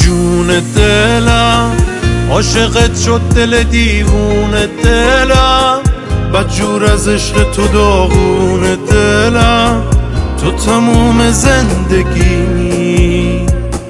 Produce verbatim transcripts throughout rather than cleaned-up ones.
جون دلم، عاشقت شد دل دیوون دلم، بدجور از عشق تو داغون دلم. تو تموم زندگی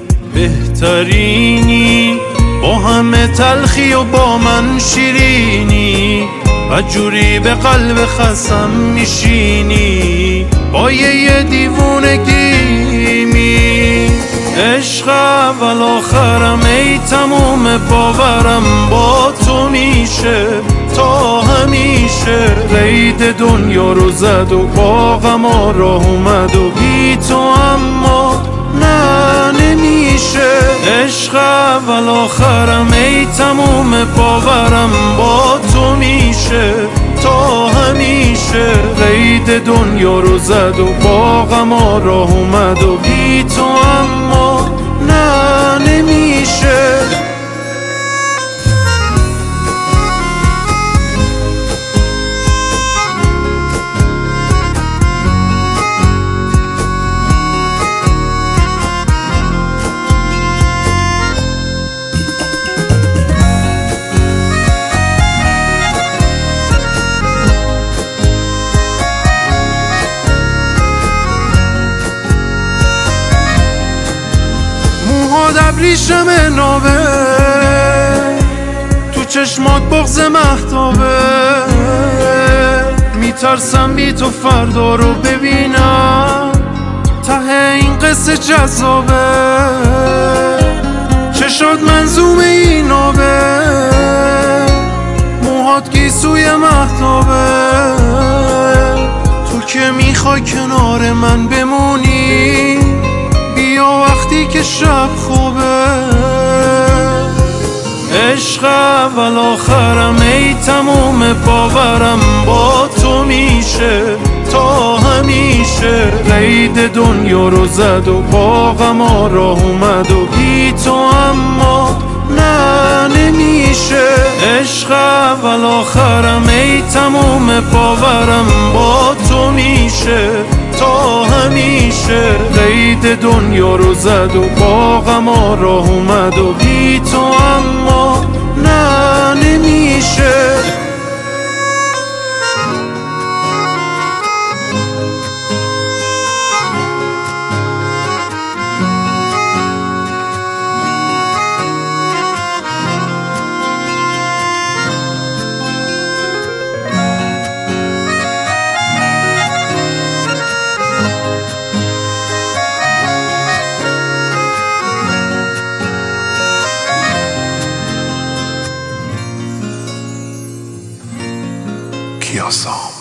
بهترینی، با همه تلخی و با من شیرینی، بدجوری به قلب خسم میشینی، با یه دیوونگی می عشق اول آخرم، ای تموم باورم با تو میشه تا همیشه. قید دنیا رو زد و با غما راه اومد و بی تو اما نه نمیشه. عشق اول آخرم، ای تموم باورم با تو میشه تا همیشه. قید دنیا رو زد و با غما راه اومد و بی تو اما نه نمیشه. موهات ابریشم نابه، تو چشمات بغض مهتابه، میترسم بی تو فردا رو ببینم، ته این قصه جذابه. چشات منظوم این آبه، موهات گیسوی مهتابه، تو که میخوای کنار من بمونی، بیا وقتی که شب خوبه. عشق اول آخرم، ای تموم باورم با تو میشه تا همیشه. قید دنیا رو زد و با غما راه اومد و بی تو اما نه نمیشه. عشق اول آخرم، ای تموم باورم با تو میشه تا همیشه. قید دنیا رو زد و با غما راه اومد و بی تو اما نه نمیشه. Kiyosam.